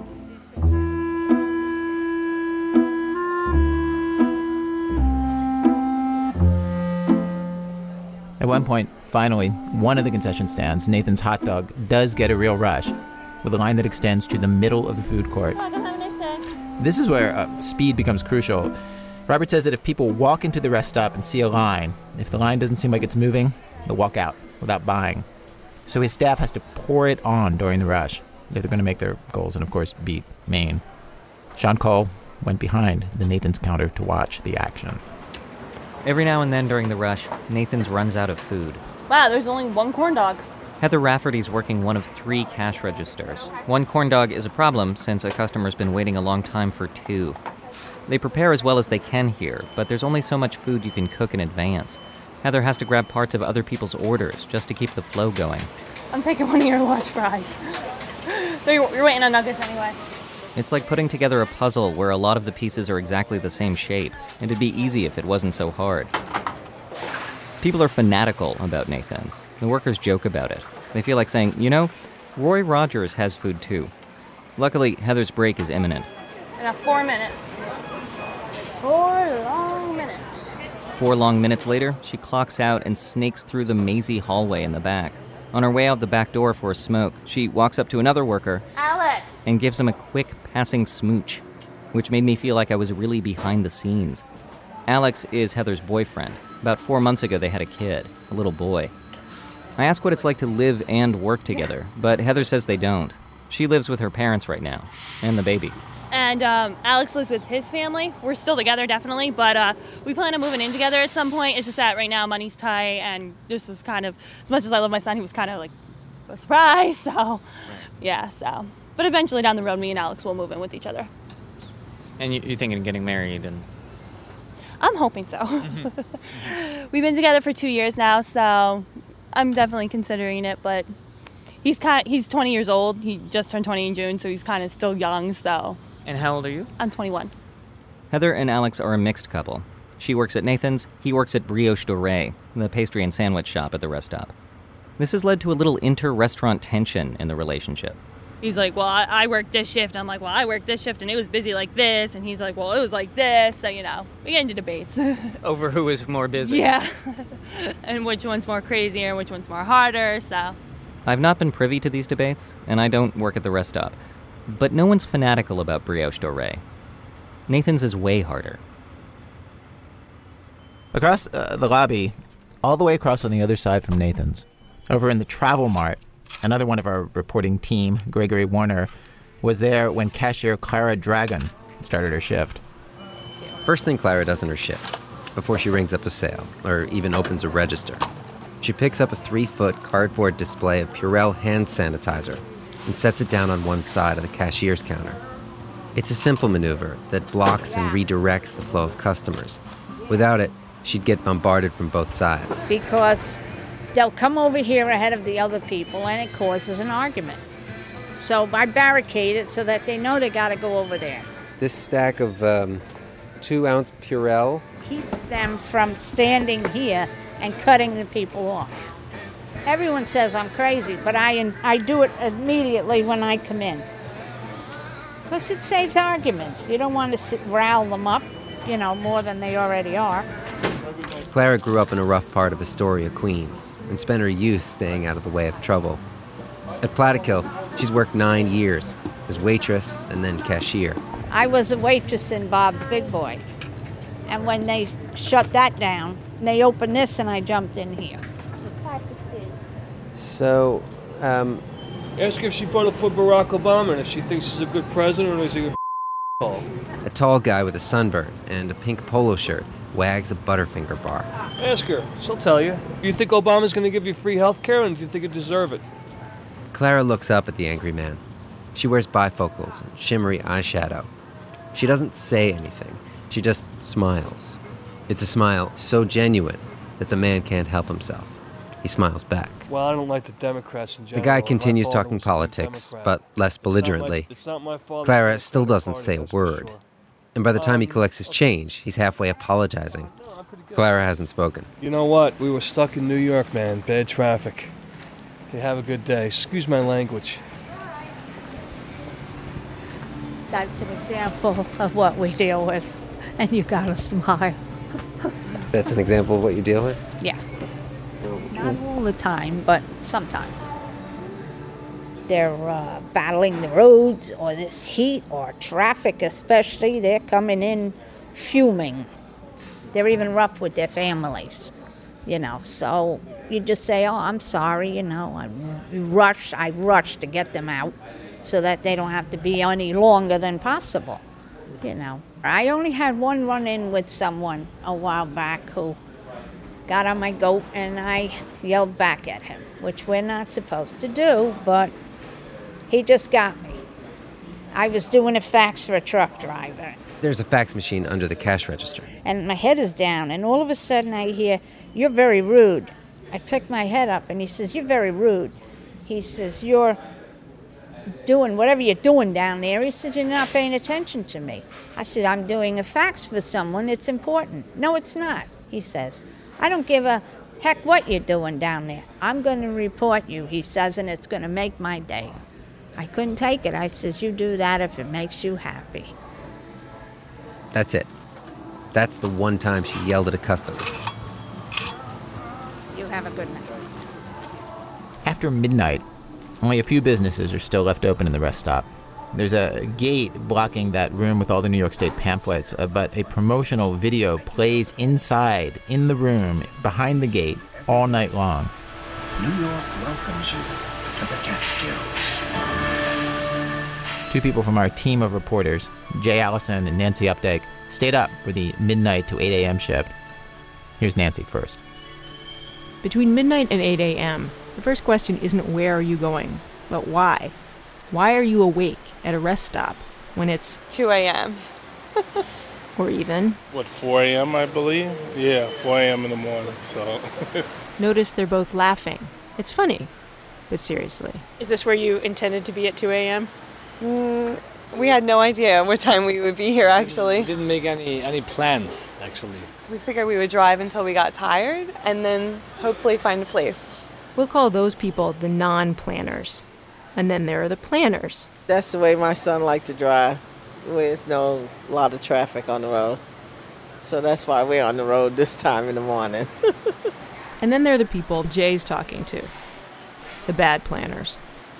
At one point, finally, one of the concession stands, Nathan's Hot Dog, does get a real rush, with a line that extends to the middle of the food court. This is where uh, speed becomes crucial. Robert says that if people walk into the rest stop and see a line, if the line doesn't seem like it's moving, they'll walk out without buying. So his staff has to pour it on during the rush if they're going to make their goals and, of course, beat Maine. Sean Cole went behind the Nathan's counter to watch the action. Every now and then during the rush, Nathan's runs out of food. Wow, there's only one corn dog. Heather Rafferty's working one of three cash registers. One corn dog is a problem since a customer's been waiting a long time for two. They prepare as well as they can here, but there's only so much food you can cook in advance. Heather has to grab parts of other people's orders just to keep the flow going. I'm taking one of your large fries. You're you're waiting on nuggets anyway. It's like putting together a puzzle where a lot of the pieces are exactly the same shape, and it'd be easy if it wasn't so hard. People are fanatical about Nathan's. The workers joke about it. They feel like saying, you know, Roy Rogers has food too. Luckily, Heather's break is imminent. I got four minutes. Four long minutes. Four long minutes later, she clocks out and snakes through the mazy hallway in the back. On her way out the back door for a smoke, she walks up to another worker Alex! and gives him a quick passing smooch, which made me feel like I was really behind the scenes. Alex is Heather's boyfriend. About four months ago, they had a kid, a little boy. I ask what it's like to live and work together, but Heather says they don't. She lives with her parents right now, and the baby. And um, Alex lives with his family. We're still together, definitely, but uh, we plan on moving in together at some point. It's just that right now money's tight, and this was kind of, as much as I love my son, he was kind of like a surprise, so, yeah, so. But eventually down the road, me and Alex will move in with each other. And you, you're thinking of getting married and... I'm hoping so. We've been together for two years now, so I'm definitely considering it, but he's kind he's twenty years old. He just turned twenty in June, so he's kind of still young, so. And how old are you? I'm twenty-one. Heather and Alex are a mixed couple. She works at Nathan's, he works at Brioche Dorée, the pastry and sandwich shop at the rest stop. This has led to a little inter-restaurant tension in the relationship. He's like, well, I, I worked this shift. I'm like, well, I worked this shift, and it was busy like this. And he's like, well, it was like this. So, you know, we get into debates. Over who is more busy? Yeah. And which one's more crazy and which one's more harder, so. I've not been privy to these debates, and I don't work at the rest stop. But no one's fanatical about Brioche Dorée. Nathan's is way harder. Across uh, the lobby, all the way across on the other side from Nathan's, over in the Travel Mart, another one of our reporting team, Gregory Warner, was there when cashier Clara Dragon started her shift. First thing Clara does in her shift, before she rings up a sale or even opens a register, she picks up a three-foot cardboard display of Purell hand sanitizer and sets it down on one side of the cashier's counter. It's a simple maneuver that blocks and redirects the flow of customers. Without it, she'd get bombarded from both sides. Because they'll come over here ahead of the other people, and it causes an argument. So I barricade it so that they know they got to go over there. This stack of um, two-ounce Purell Keeps them from standing here and cutting the people off. Everyone says I'm crazy, but I, I do it immediately when I come in. Because it saves arguments. You don't want to sit, rile them up, you know, more than they already are. Clara grew up in a rough part of Astoria, Queens, and spent her youth staying out of the way of trouble. At Plattekill, she's worked nine years as waitress and then cashier. I was a waitress in Bob's Big Boy. And when they shut that down, they opened this and I jumped in here. So, um... ask her if she voted for Barack Obama and if she thinks he's a good president or is he a f***. A tall guy with a sunburn and a pink polo shirt wags a Butterfinger bar. Ask her. She'll tell you. Do you think Obama's going to give you free health care, and do you think you deserve it? Clara looks up at the angry man. She wears bifocals and shimmery eyeshadow. She doesn't say anything. She just smiles. It's a smile so genuine that the man can't help himself. He smiles back. Well, I don't like the Democrats in The general. guy My continues father talking was a politics, Democrat. but less belligerently. It's not my father's Clara political still doesn't party, say a that's for word. sure. And by the time he collects his change, he's halfway apologizing. Clara hasn't spoken. You know what? We were stuck in New York, man. Bad traffic. Hey, have a good day. Excuse my language. That's an example of what we deal with. And you gotta smile. That's an example of what you deal with? Yeah. Not all the time, but sometimes. They're uh, battling the roads or this heat or traffic especially. They're coming in fuming. They're even rough with their families, you know. So you just say, oh, I'm sorry, you know. I rush, I rush to get them out so that they don't have to be any longer than possible, you know. I only had one run-in with someone a while back who got on my goat and I yelled back at him, which we're not supposed to do, but he just got me. I was doing a fax for a truck driver There's a fax machine under the cash register. And my head is down, and all of a sudden I hear, "You're very rude." I picked my head up, and he says, "You're very rude." He says, "You're doing whatever you're doing down there." He says, "You're not paying attention to me." I said, "I'm doing a fax for someone. It's important." "No, it's not," he says. "I don't give a heck what you're doing down there. I'm going to report you," he says, "and it's going to make my day." I couldn't take it. I says, "You do that if it makes you happy." That's it. That's the one time she yelled at a customer. You have a good night. After midnight, only a few businesses are still left open in the rest stop. There's a gate blocking that room with all the New York State pamphlets, uh, but a promotional video plays inside, in the room, behind the gate, all night long. New York welcomes you to the Catskills. Two people from our team of reporters, Jay Allison and Nancy Updike, stayed up for the midnight to eight a.m. shift. Here's Nancy first. Between midnight and eight a.m., the first question isn't where are you going, but why? Why are you awake at a rest stop when it's two a.m. or even? What, four a.m. I believe? Yeah, four a.m. in the morning, so. Notice they're both laughing. It's funny, but seriously. Is this where you intended to be at two a.m.? Mm, we had no idea what time we would be here, actually. We didn't make any, any plans, actually. We figured we would drive until we got tired and then hopefully find a place. We'll call those people the non-planners. And then there are the planners. That's the way my son liked to drive, with no lot of traffic on the road. So that's why we're on the road this time in the morning. And then there are the people Jay's talking to, the bad planners.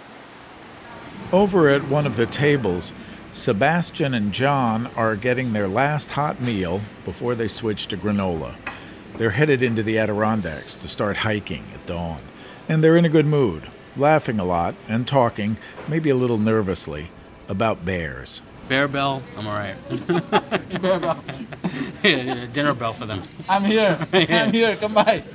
Over at one of the tables, Sebastian and John are getting their last hot meal before they switch to granola. They're headed into the Adirondacks to start hiking at dawn. And they're in a good mood, laughing a lot and talking, maybe a little nervously, about bears. Bear bell, I'm all right. Bear bell. yeah, yeah, dinner bell for them. I'm here. Yeah. I'm here. Come by.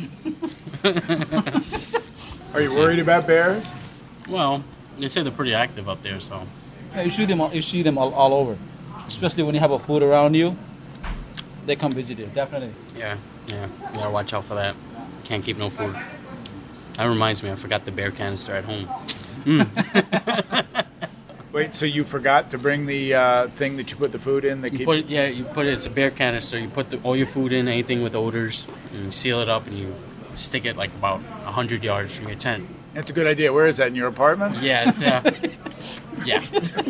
Are you worried about bears? Well, they say they're pretty active up there, so. Yeah, you see them. You see them all, all over, especially when you have a food around you. They come visit you, definitely. Yeah, yeah. You gotta watch out for that. Can't keep no food. That reminds me, I forgot the bear canister at home. Mm. Wait, so you forgot to bring the uh, thing that you put the food in? That you keeps... put, yeah, you put it, it's a bear canister. You put the, all your food in, anything with odors, and you seal it up, and you stick it like about one hundred yards from your tent. That's a good idea. Where is that, in your apartment? Yeah, it's, uh, yeah.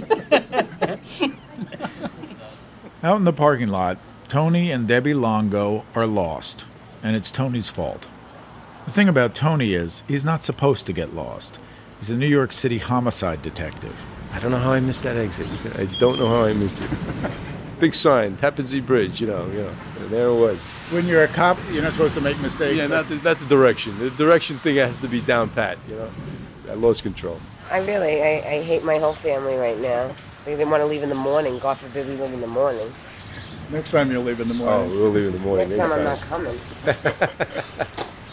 Out in the parking lot, Tony and Debbie Longo are lost, and it's Tony's fault. The thing about Tony is, he's not supposed to get lost. He's a New York City homicide detective. I don't know how I missed that exit. I don't know how I missed it. Big sign, Tappan Zee Bridge, you know, you know, and there it was. When you're a cop, you're not supposed to make mistakes. Yeah, not the, not the direction. The direction thing has to be down pat, you know. I lost control. I really, I, I hate my whole family right now. They didn't want to leave in the morning. God forbid we leave in the morning. Next time you'll leave in the morning. Oh, we'll leave in the morning. Next, Next time, time I'm not coming.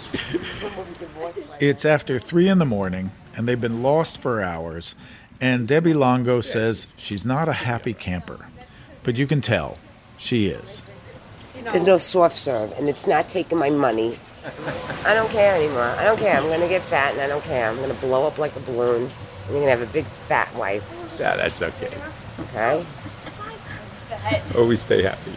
It's after three in the morning, and they've been lost for hours, and Debbie Longo says she's not a happy camper. But you can tell, she is. There's no soft serve, and it's not taking my money. I don't care anymore. I don't care. I'm going to get fat, and I don't care. I'm going to blow up like a balloon, and you're going to have a big fat wife. Yeah, that's okay. Okay? Always stay happy.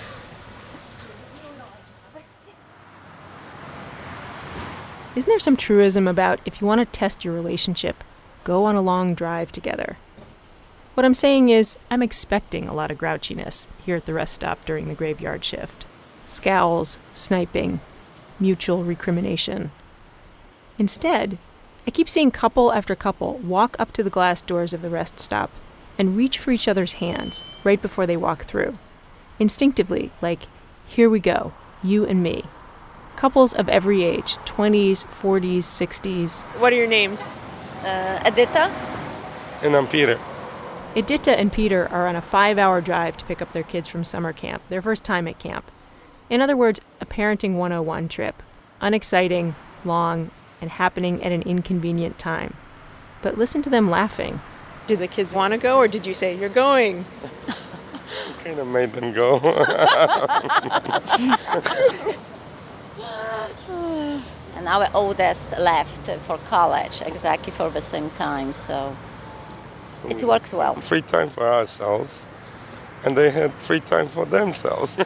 Isn't there some truism about if you want to test your relationship, go on a long drive together? What I'm saying is, I'm expecting a lot of grouchiness here at the rest stop during the graveyard shift. Scowls, sniping, mutual recrimination. Instead, I keep seeing couple after couple walk up to the glass doors of the rest stop and reach for each other's hands right before they walk through. Instinctively, like, here we go, you and me. Couples of every age, twenties, forties, sixties. What are your names? Uh, Adita. And I'm Peter. Edita and Peter are on a five-hour drive to pick up their kids from summer camp, their first time at camp. In other words, a parenting one oh one trip. Unexciting, long, and happening at an inconvenient time. But listen to them laughing. Did the kids want to go, or did you say, you're going? kind of made them go. And our oldest left for college exactly for the same time, so it worked well. Free time for ourselves, and they had free time for themselves.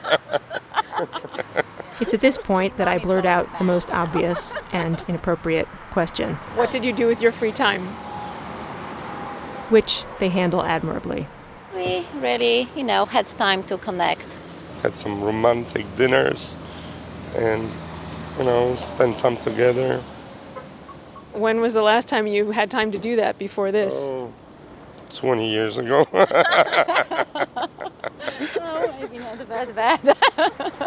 It's at this point that I blurt out the most obvious and inappropriate question, What did you do with your free time? which they handle admirably. We really, you know, had time to connect. Had some romantic dinners, and you know, spend time together. When was the last time you had time to do that before this? Oh, twenty years ago. Oh, maybe not bad, bad.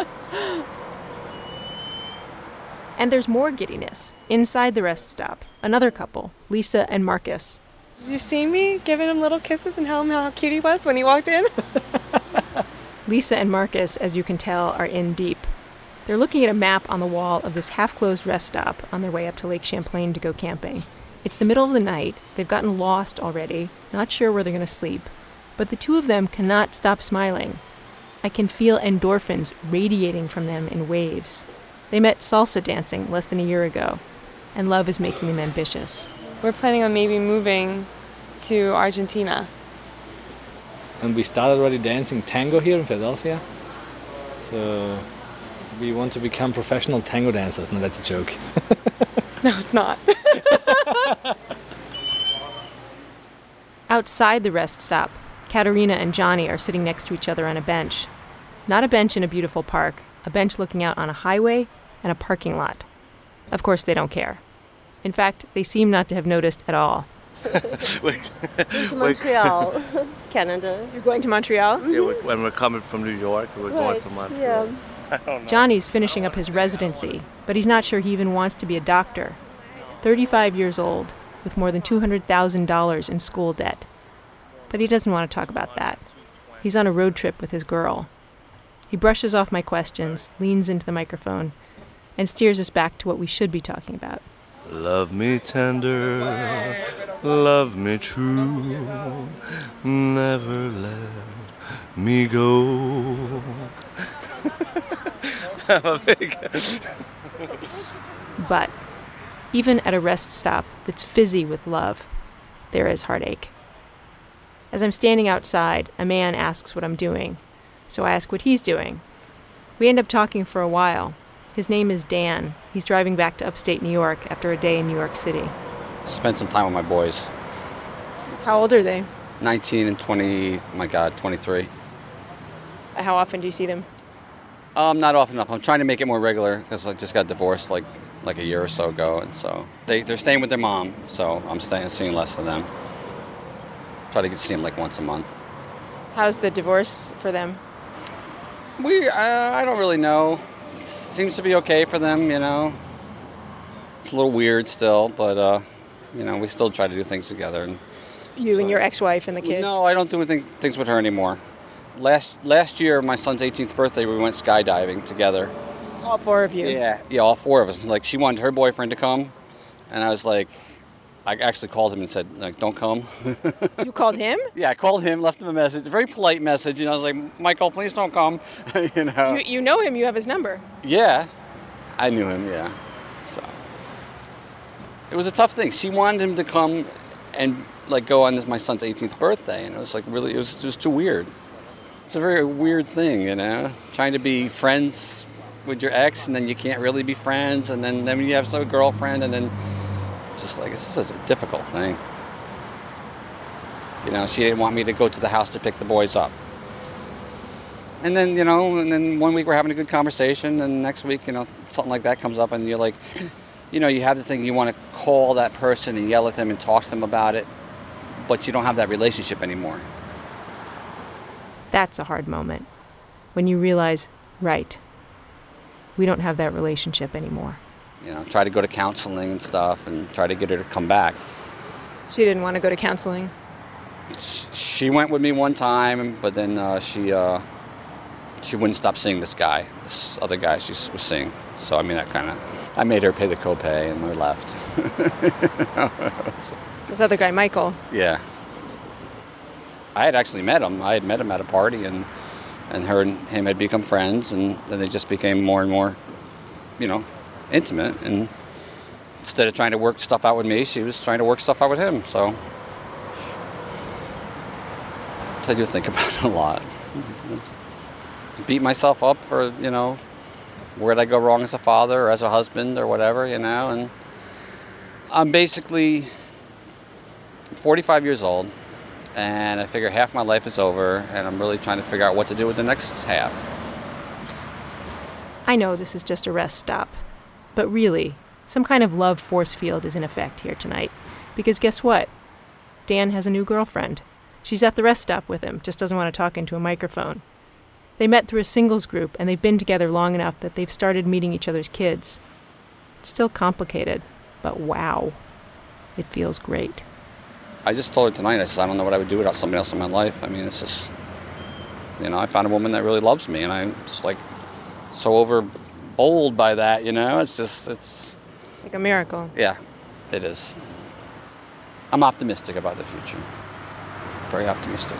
And there's more giddiness inside the rest stop. Another couple, Lisa and Marcus. Did you see me giving him little kisses and tell him how cute he was when he walked in? Lisa and Marcus, as you can tell, are in deep. They're looking at a map on the wall of this half-closed rest stop on their way up to Lake Champlain to go camping. It's the middle of the night. They've gotten lost already, not sure where they're going to sleep. But the two of them cannot stop smiling. I can feel endorphins radiating from them in waves. They met salsa dancing less than a year ago, and love is making them ambitious. We're planning on maybe moving to Argentina. And we started already dancing tango here in Philadelphia. So we want to become professional tango dancers. No, that's a joke. No, it's not. Outside the rest stop, Katerina and Johnny are sitting next to each other on a bench. Not a bench in a beautiful park, a bench looking out on a highway and a parking lot. Of course, they don't care. In fact, they seem not to have noticed at all. To Montreal, Canada. You're going to Montreal? Yeah, we're, when we're coming from New York, we're Right, going to Montreal. yeah. I don't know. Johnny's finishing up his residency, but he's not sure he even wants to be a doctor. thirty-five years old, with more than two hundred thousand dollars in school debt. But he doesn't want to talk about that. He's on a road trip with his girl. He brushes off my questions, leans into the microphone, and steers us back to what we should be talking about. Love me tender, love me true, never let me go. I'm a big... But even at a rest stop that's fizzy with love, there is heartache. As I'm standing outside, a man asks what I'm doing, so I ask what he's doing. We end up talking for a while. His name is Dan. He's driving back to upstate New York after a day in New York City. Spent some time with my boys. How old are they? nineteen and twenty, my God, twenty-three. How often do you see them? Um, not often enough. I'm trying to make it more regular because I just got divorced like like a year or so ago, and so they they're staying with their mom, so I'm staying seeing less of them. Try to get to see them like once a month. How's the divorce for them? We uh, I don't really know. Seems to be okay for them, you know. It's a little weird still, but uh, you know, we still try to do things together. And You so, and your ex-wife and the kids? No, I don't do anything, things with her anymore. Last last year, my son's eighteenth birthday, we went skydiving together. All four of you? Yeah, yeah, all four of us. Like, she wanted her boyfriend to come, and I was like, I actually called him and said, like, don't come. You called him? Yeah, I called him, left him a message, a very polite message, and I was like, Michael, please don't come. you know. You, you know him, you have his number. Yeah, I knew him, yeah. So it was a tough thing. She wanted him to come and, like, go on this my son's eighteenth birthday, and it was, like, really, it was, it was too weird. It's a very weird thing, you know, trying to be friends with your ex, and then you can't really be friends, and then, then you have some girlfriend, and then just like, it's just a difficult thing. You know, she didn't want me to go to the house to pick the boys up. And then, you know, and then one week we're having a good conversation, and next week, you know, something like that comes up, and you're like, you know, you have the thing, you want to call that person and yell at them and talk to them about it, but you don't have that relationship anymore. That's a hard moment. When you realize, right, we don't have that relationship anymore. You know, try to go to counseling and stuff and try to get her to come back. She didn't want to go to counseling? She went with me one time, but then uh, she uh, she wouldn't stop seeing this guy, this other guy she was seeing. So, I mean, that kind of, I made her pay the copay and we left. This other guy, Michael? Yeah. I had actually met him. I had met him at a party, and, and her and him had become friends, and then they just became more and more, you know, intimate. And instead of trying to work stuff out with me, she was trying to work stuff out with him. So I do think about it a lot. Beat myself up for, you know, where'd I go wrong as a father or as a husband or whatever, you know. And I'm basically forty-five years old, and I figure half my life is over, and I'm really trying to figure out what to do with the next half. I know this is just a rest stop, but really, some kind of love force field is in effect here tonight. Because guess what? Dan has a new girlfriend. She's at the rest stop with him, just doesn't want to talk into a microphone. They met through a singles group, and they've been together long enough that they've started meeting each other's kids. It's still complicated, but wow, it feels great. I just told her tonight, I said, I don't know what I would do without somebody else in my life. I mean, it's just, you know, I found a woman that really loves me, and I'm just like so over bowled by that, you know? It's just, it's... It's like a miracle. Yeah, it is. I'm optimistic about the future. Very optimistic.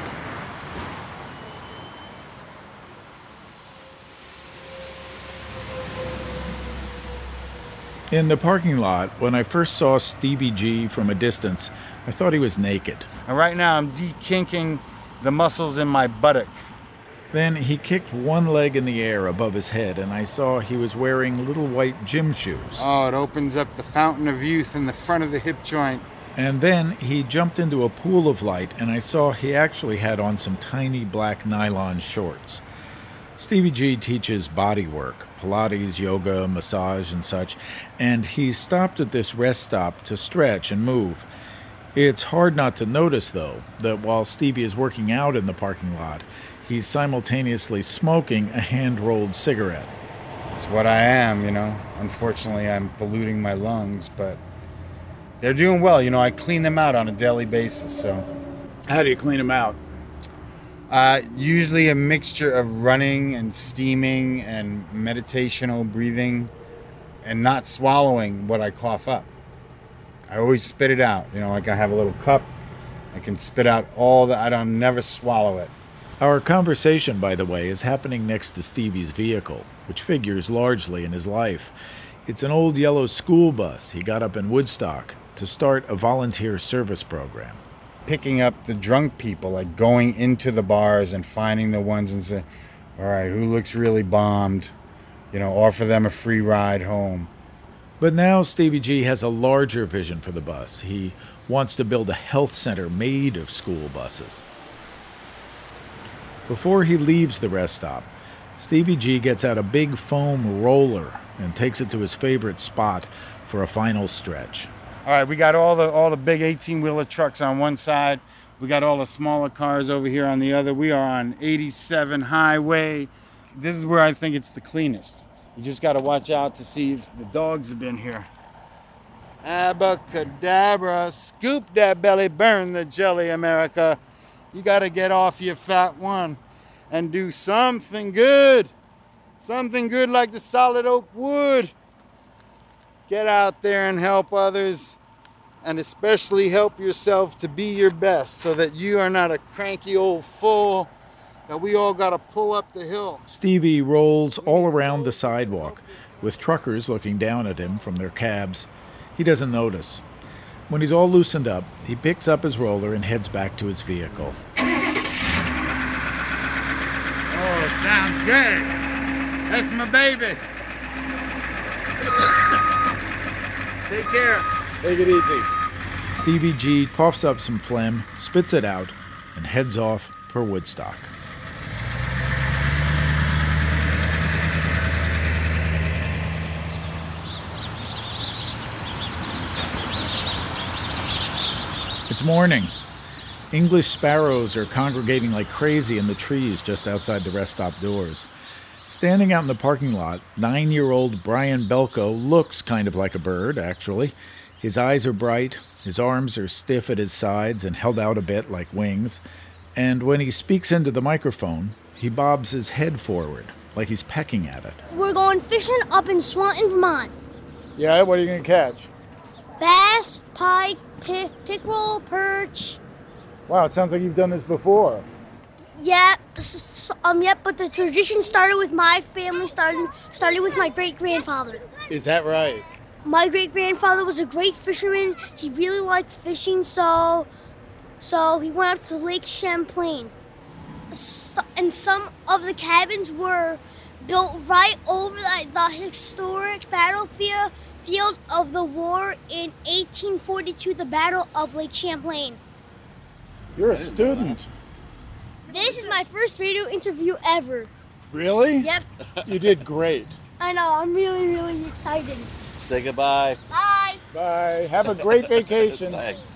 In the parking lot, when I first saw Stevie G from a distance, I thought he was naked. And right now I'm de-kinking the muscles in my buttock. Then he kicked one leg in the air above his head, and I saw he was wearing little white gym shoes. Oh, it opens up the fountain of youth in the front of the hip joint. And then he jumped into a pool of light, and I saw he actually had on some tiny black nylon shorts. Stevie G teaches body work, Pilates, yoga, massage, and such, and he stopped at this rest stop to stretch and move. It's hard not to notice, though, that while Stevie is working out in the parking lot, he's simultaneously smoking a hand-rolled cigarette. It's what I am, you know. Unfortunately, I'm polluting my lungs, but they're doing well. You know, I clean them out on a daily basis, so. How do you clean them out? Uh, usually a mixture of running and steaming and meditational breathing and not swallowing what I cough up. I always spit it out. You know, like I have a little cup. I can spit out all that. I don't never swallow it. Our conversation, by the way, is happening next to Stevie's vehicle, which figures largely in his life. It's an old yellow school bus he got up in Woodstock to start a volunteer service program. Picking up the drunk people, like going into the bars and finding the ones and say, all right, who looks really bombed? You know, offer them a free ride home. But now Stevie G has a larger vision for the bus. He wants to build a health center made of school buses. Before he leaves the rest stop, Stevie G gets out a big foam roller and takes it to his favorite spot for a final stretch. All right, we got all the all the big eighteen-wheeler trucks on one side. We got all the smaller cars over here on the other. We are on eighty-seven Highway. This is where I think it's the cleanest. You just got to watch out to see if the dogs have been here. Abracadabra, scoop that belly, burn the jelly, America. You got to get off your fat one and do something good. Something good like the solid oak wood. Get out there and help others, and especially help yourself to be your best so that you are not a cranky old fool that we all got to pull up the hill. Stevie rolls all around the sidewalk, with truckers looking down at him from their cabs. He doesn't notice. When he's all loosened up, he picks up his roller and heads back to his vehicle. Oh, sounds good. That's my baby. Take care. Take it easy. Stevie G coughs up some phlegm, spits it out, and heads off for Woodstock. It's morning. English sparrows are congregating like crazy in the trees just outside the rest stop doors. Standing out in the parking lot, nine-year-old Brian Belko looks kind of like a bird, actually. His eyes are bright, his arms are stiff at his sides and held out a bit like wings, and when he speaks into the microphone, he bobs his head forward, like he's pecking at it. We're going fishing up in Swanton, Vermont. Yeah, what are you going to catch? Bass, pike, pi- pickerel, perch. Wow, it sounds like you've done this before. Yeah, s- um, yeah, but the tradition started with my family, started, started with my great-grandfather. Is that right? My great-grandfather was a great fisherman. He really liked fishing, so so he went up to Lake Champlain. So, and some of the cabins were built right over the, the historic battlefield field of the war in eighteen forty-two, the Battle of Lake Champlain. You're a student. This is my first radio interview ever. Really? Yep. You did great. I know, I'm really, really excited. Say goodbye. Bye. Bye. Have a great vacation. Thanks.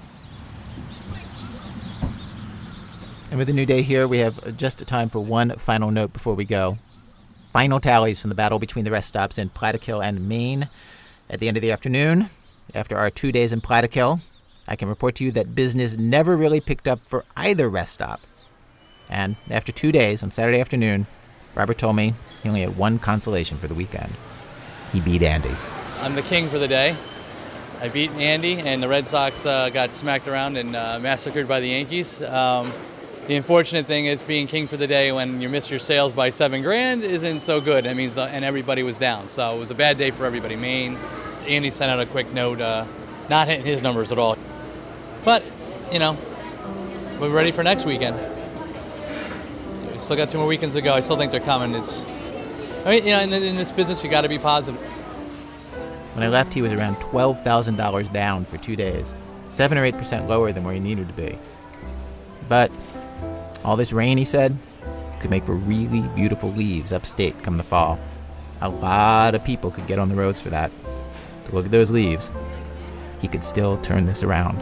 And with a new day here, we have just a time for one final note before we go. Final tallies from the battle between the rest stops in Plattekill and Maine. At the end of the afternoon, after our two days in Plattekill, I can report to you that business never really picked up for either rest stop. And after two days, on Saturday afternoon, Robert told me he only had one consolation for the weekend. He beat Andy. I'm the king for the day. I beat Andy, and the Red Sox uh, got smacked around and uh, massacred by the Yankees. Um, the unfortunate thing is being king for the day when you miss your sales by seven grand isn't so good. That means, uh, and everybody was down. So it was a bad day for everybody. Maine, Andy sent out a quick note, uh, not hitting his numbers at all. But, you know, we're ready for next weekend. We still got two more weekends to go. I still think they're coming. It's, I mean, you know, in, in this business, you got to be positive. When I left, he was around twelve thousand dollars down for two days, seven or eight percent lower than where he needed to be. But all this rain, he said, could make for really beautiful leaves upstate come the fall. A lot of people could get on the roads for that. To look at those leaves, he could still turn this around.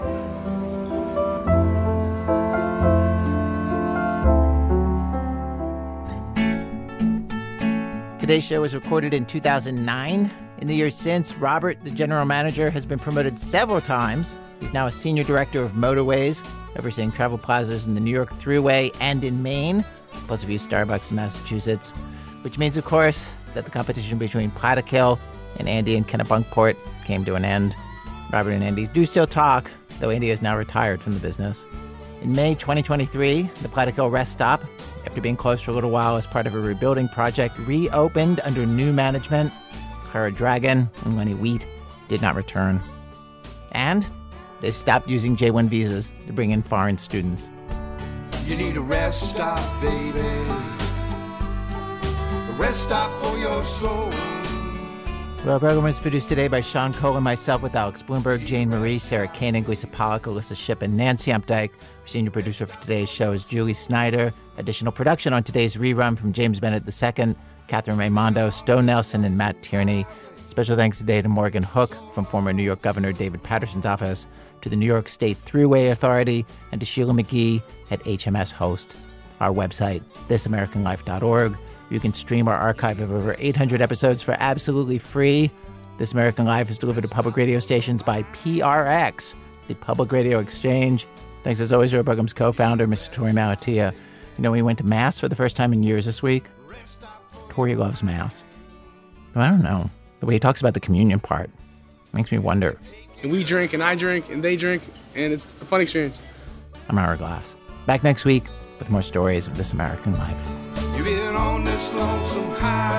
Today's show was recorded in two thousand nine. In the years since, Robert, the general manager, has been promoted several times. He's now a senior director of motorways, overseeing travel plazas in the New York Thruway and in Maine, plus a few Starbucks in Massachusetts, which means, of course, that the competition between Plattekill and Andy and Kennebunkport came to an end. Robert and Andy do still talk, though Andy is now retired from the business. In May twenty twenty-three, the Plattekill rest stop, after being closed for a little while as part of a rebuilding project, reopened under new management. Clara Dragon and Lenny Wheat did not return. And they've stopped using J one visas to bring in foreign students. You need a rest stop, baby. A rest stop for your soul. Well, our program was produced today by Sean Cole and myself, with Alex Bloomberg, Jane Marie, Sarah Koenig, Lisa Pollack, Alyssa Shipp, and Nancy Updike. Our senior producer for today's show is Julie Snyder. Additional production on today's rerun from James Bennett the Second, Catherine Raimondo, Stowe Nelson, and Matt Tierney. Special thanks today to Morgan Hook from former New York Governor David Patterson's office, to the New York State Thruway Authority, and to Sheila McGee at H M S Host. Our website, this american life dot org. You can stream our archive of over eight hundred episodes for absolutely free. This American Life is delivered to public radio stations by P R X, the Public Radio Exchange. Thanks as always to our program's co-founder, Mister Tori Malatia. You know, we went to Mass for the first time in years this week. Tori loves Mass. Well, I don't know. The way he talks about the communion part makes me wonder. And we drink, and I drink, and they drink, and it's a fun experience. I'm Ira Glass. Back next week with more stories of This American Life. You've been on this lonesome high.